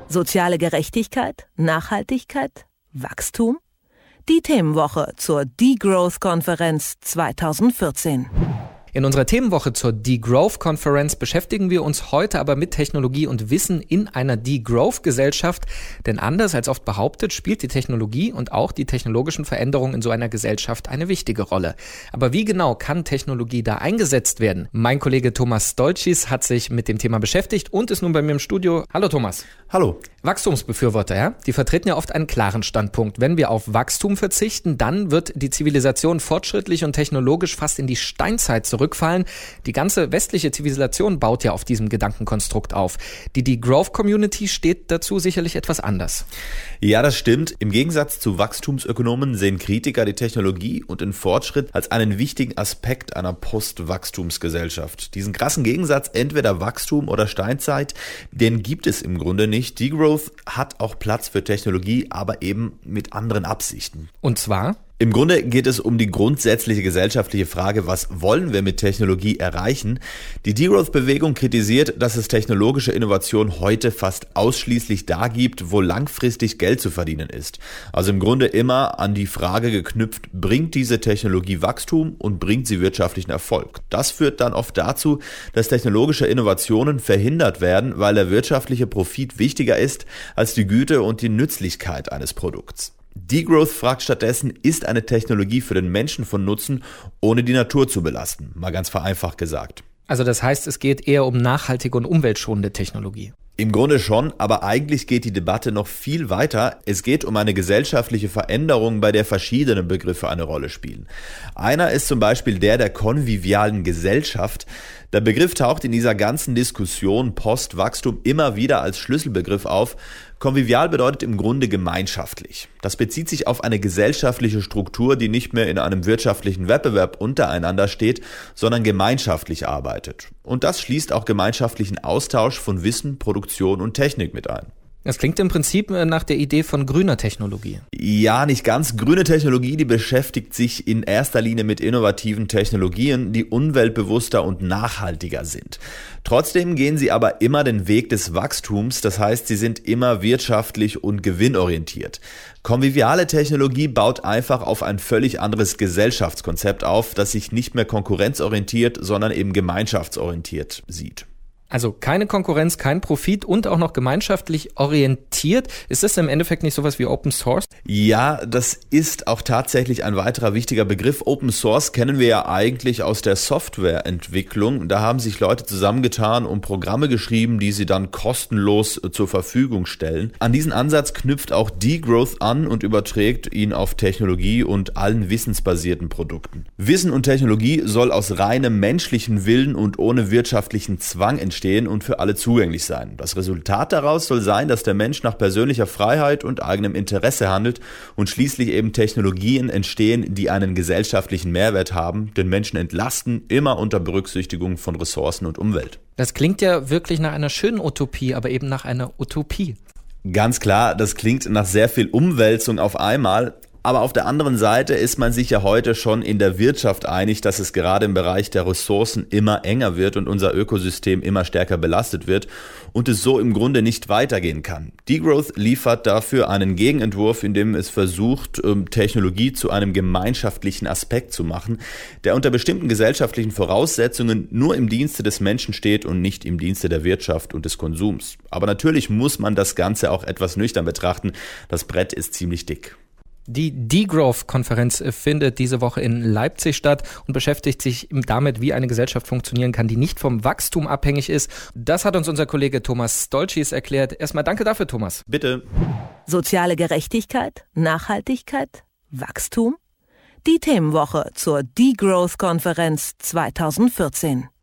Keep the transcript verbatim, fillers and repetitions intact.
Soziale Gerechtigkeit, Nachhaltigkeit, Wachstum? Die Themenwoche zur Degrowth-Konferenz zweitausendvierzehn. In unserer Themenwoche zur Degrowth-Konferenz beschäftigen wir uns heute aber mit Technologie und Wissen in einer Degrowth-Gesellschaft. Denn anders als oft behauptet, spielt die Technologie und auch die technologischen Veränderungen in so einer Gesellschaft eine wichtige Rolle. Aber wie genau kann Technologie da eingesetzt werden? Mein Kollege Thomas Stolzis hat sich mit dem Thema beschäftigt und ist nun bei mir im Studio. Hallo Thomas. Hallo. Wachstumsbefürworter, ja? Die vertreten ja oft einen klaren Standpunkt. Wenn wir auf Wachstum verzichten, dann wird die Zivilisation fortschrittlich und technologisch fast in die Steinzeit zurückfallen. Die ganze westliche Zivilisation baut ja auf diesem Gedankenkonstrukt auf. Die Degrowth-Community steht dazu sicherlich etwas anders. Ja, das stimmt. Im Gegensatz zu Wachstumsökonomen sehen Kritiker die Technologie und den Fortschritt als einen wichtigen Aspekt einer Post-Wachstumsgesellschaft. Diesen krassen Gegensatz, entweder Wachstum oder Steinzeit, den gibt es im Grunde nicht. Degrowth hat auch Platz für Technologie, aber eben mit anderen Absichten. Und zwar? Im Grunde geht es um die grundsätzliche gesellschaftliche Frage, was wollen wir mit Technologie erreichen? Die Degrowth-Bewegung kritisiert, dass es technologische Innovation heute fast ausschließlich da gibt, wo langfristig Geld zu verdienen ist. Also im Grunde immer an die Frage geknüpft, bringt diese Technologie Wachstum und bringt sie wirtschaftlichen Erfolg? Das führt dann oft dazu, dass technologische Innovationen verhindert werden, weil der wirtschaftliche Profit wichtiger ist als die Güte und die Nützlichkeit eines Produkts. Degrowth fragt stattdessen, ist eine Technologie für den Menschen von Nutzen, ohne die Natur zu belasten? Mal ganz vereinfacht gesagt. Also das heißt, es geht eher um nachhaltige und umweltschonende Technologie. Im Grunde schon, aber eigentlich geht die Debatte noch viel weiter. Es geht um eine gesellschaftliche Veränderung, bei der verschiedene Begriffe eine Rolle spielen. Einer ist zum Beispiel der der konvivialen Gesellschaft. Der Begriff taucht in dieser ganzen Diskussion Post-Wachstum immer wieder als Schlüsselbegriff auf. Konvivial bedeutet im Grunde gemeinschaftlich. Das bezieht sich auf eine gesellschaftliche Struktur, die nicht mehr in einem wirtschaftlichen Wettbewerb untereinander steht, sondern gemeinschaftlich arbeitet. Und das schließt auch gemeinschaftlichen Austausch von Wissen, Produktion und Technik mit ein. Das klingt im Prinzip nach der Idee von grüner Technologie. Ja, nicht ganz. Grüne Technologie, die beschäftigt sich in erster Linie mit innovativen Technologien, die umweltbewusster und nachhaltiger sind. Trotzdem gehen sie aber immer den Weg des Wachstums, das heißt, sie sind immer wirtschaftlich und gewinnorientiert. Konviviale Technologie baut einfach auf ein völlig anderes Gesellschaftskonzept auf, das sich nicht mehr konkurrenzorientiert, sondern eben gemeinschaftsorientiert sieht. Also keine Konkurrenz, kein Profit und auch noch gemeinschaftlich orientiert. Ist das im Endeffekt nicht sowas wie Open Source? Ja, das ist auch tatsächlich ein weiterer wichtiger Begriff. Open Source kennen wir ja eigentlich aus der Softwareentwicklung. Da haben sich Leute zusammengetan und Programme geschrieben, die sie dann kostenlos zur Verfügung stellen. An diesen Ansatz knüpft auch Degrowth an und überträgt ihn auf Technologie und allen wissensbasierten Produkten. Wissen und Technologie soll aus reinem menschlichen Willen und ohne wirtschaftlichen Zwang entstehen und für alle zugänglich sein. Das Resultat daraus soll sein, dass der Mensch nach persönlicher Freiheit und eigenem Interesse handelt und schließlich eben Technologien entstehen, die einen gesellschaftlichen Mehrwert haben, den Menschen entlasten, immer unter Berücksichtigung von Ressourcen und Umwelt. Das klingt ja wirklich nach einer schönen Utopie, aber eben nach einer Utopie. Ganz klar, das klingt nach sehr viel Umwälzung auf einmal. Aber auf der anderen Seite ist man sich ja heute schon in der Wirtschaft einig, dass es gerade im Bereich der Ressourcen immer enger wird und unser Ökosystem immer stärker belastet wird und es so im Grunde nicht weitergehen kann. Degrowth liefert dafür einen Gegenentwurf, in dem es versucht, Technologie zu einem gemeinschaftlichen Aspekt zu machen, der unter bestimmten gesellschaftlichen Voraussetzungen nur im Dienste des Menschen steht und nicht im Dienste der Wirtschaft und des Konsums. Aber natürlich muss man das Ganze auch etwas nüchtern betrachten. Das Brett ist ziemlich dick. Die Degrowth-Konferenz findet diese Woche in Leipzig statt und beschäftigt sich damit, wie eine Gesellschaft funktionieren kann, die nicht vom Wachstum abhängig ist. Das hat uns unser Kollege Thomas Stolzis erklärt. Erstmal danke dafür, Thomas. Bitte. Soziale Gerechtigkeit, Nachhaltigkeit, Wachstum? Die Themenwoche zur Degrowth-Konferenz zweitausendvierzehn.